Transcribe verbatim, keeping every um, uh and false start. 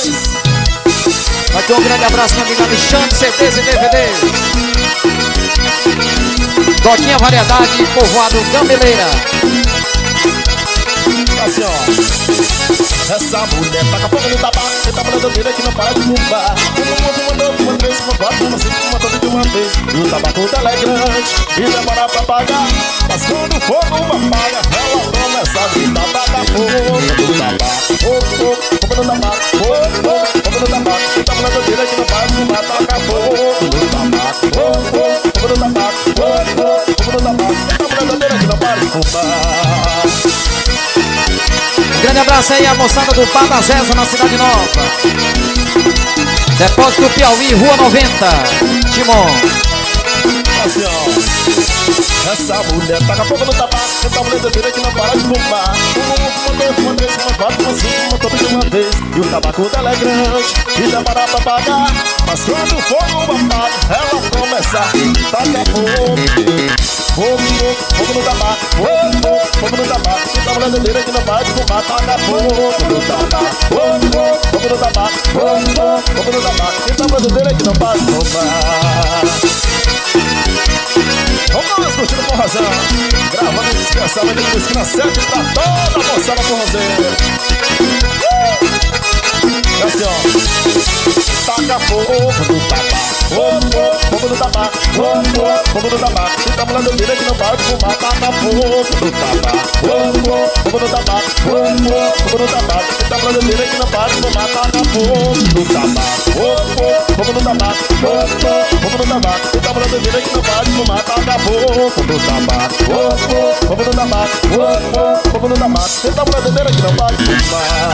Aqui um grande abraço, meu amigo Alexandre, C Ds e D V Ds. Doquinha Variedade, povoado Gameleira. Assim, ó. Essa mulher taca fogo no tabaco, você tá falando dele que não para de fumar. Uma, uma, uma, dois, uma, três, uma, quatro, uma, cinco, uma, toda de uma vez. E o tabaco dela é grande e demora pra pagar. Mas quando o fogo apaga, ela começa a gritar, taca fogo no tabaco. Fogo, fogo, fogo no tabaco. Fogo, fogo, fogo no tabaco. Você tá falando dele que não para de fumar, taca fogo no tabaco. Fogo, fogo, fogo no tabaco. Fogo, fogo, fogo no tabaco. Você tá falando dele que não para de fumar. Um grande abraço aí a moçada do Pada Zeza na Cidade Nova. Depósito do Piauí, Rua noventa. Timon. Assim, ó. Essa mulher taca fogo no tabaco, você tá mulher doida que não para de fumar. Uma, uma, dois, uma, três, uma, quatro, uma, cinco, uma, toda de uma vez. E o tabaco dela é grande e demora pra pagar. Mas quando o fogo apaga, ela começa a tacar fogo. Fogo, fogo, fogo no tabaco. Fogo, fogo, fogo no tabaco. Você tá mulher doida que não para de fumar. Taca fogo no tabaco. Fogo, fogo, fogo no tabaco. Fogo, fogo, fogo no tabaco. Você tá mulher doida que não para de fumar. Vamos curtindo com razão. Gravando especialmente no Esquina sete pra toda a moçada forrozeira. É assim, ó. Taca fogo no tabaco. Fogo, fogo no tabaco. Fogo, fogo no tabaco. Se tá mulher doida que não para de fumar. Taca fogo no tabaco. Fogo, fogo no tabaco. Fogo, fogo no tabaco. Se tá mulher doida que não para de fumar. Taca fogo no tabaco. Fogo, fogo no tabaco. Fogo, fogo no tabaco. Se tá mulher doida que não para de fumar. Taca fogo no tabaco. Fogo, fogo no tabaco. Fogo, fogo no tabaco. Se tá mulher doida que não para de fumar.